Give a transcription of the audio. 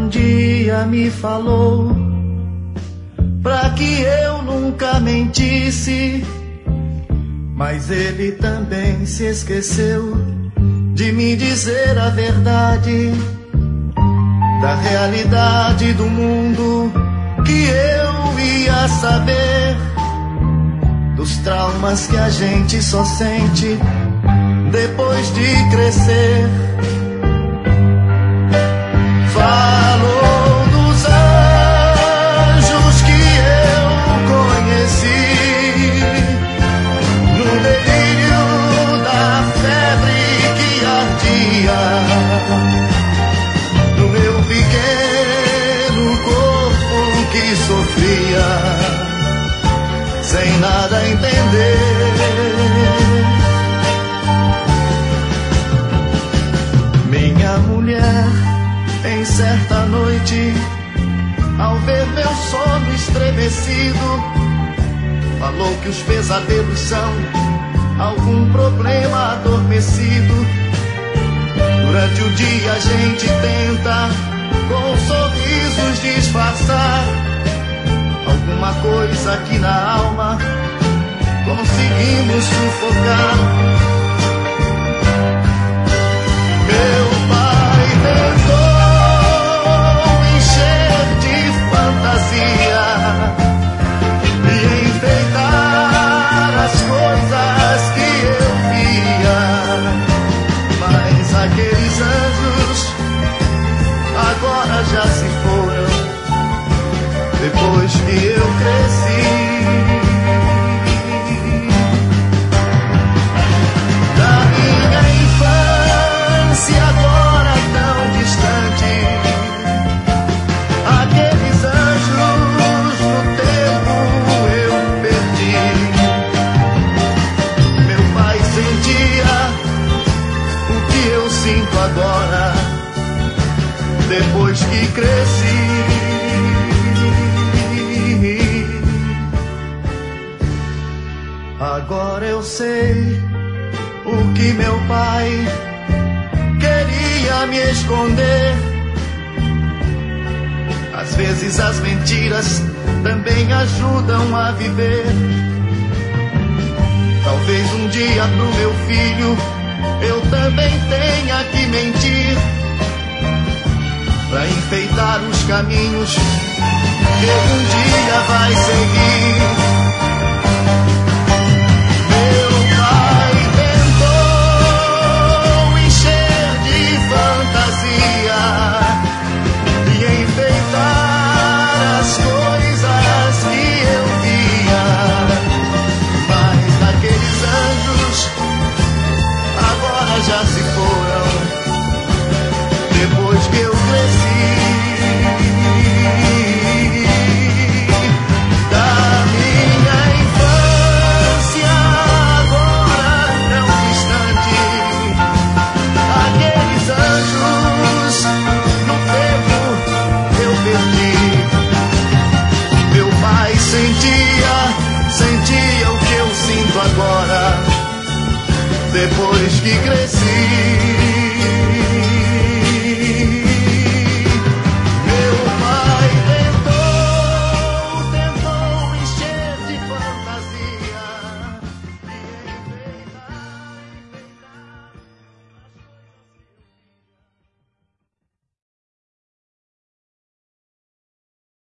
dia me falou pra que eu nunca mentisse, mas ele também se esqueceu de me dizer a verdade da realidade do mundo, que eu ia saber dos traumas que a gente só sente depois de crescer. Falou dos anjos que eu conheci no delírio da febre que ardia no meu pequeno corpo que sofria sem nada entender. Minha mulher, em certa noite, ao ver meu sono estremecido, falou que os pesadelos são algum problema adormecido. Durante o dia a gente tenta com sorrisos disfarçar alguma coisa aqui na alma, conseguimos sufocar. Meu pai tentou encher de fantasia e enfeitar as coisas que eu via, mas aqueles anjos agora já se foram depois que eu cresci. Da minha infância agora tão distante, aqueles anjos no tempo eu perdi. Meu pai sentia o que eu sinto agora, depois que cresci. Agora eu sei o que meu pai queria me esconder. Às vezes as mentiras também ajudam a viver. Talvez um dia pro meu filho eu também tenha que mentir, pra enfeitar os caminhos que ele um dia vai seguir. Meu pai tentou encher de fantasia e enfeitar as coisas que eu via, mas aqueles anjos agora já se foram depois que eu cresci. Da minha infância agora tão distante, aqueles anjos no tempo eu perdi. Meu pai sentia o que eu sinto agora, depois que cresci.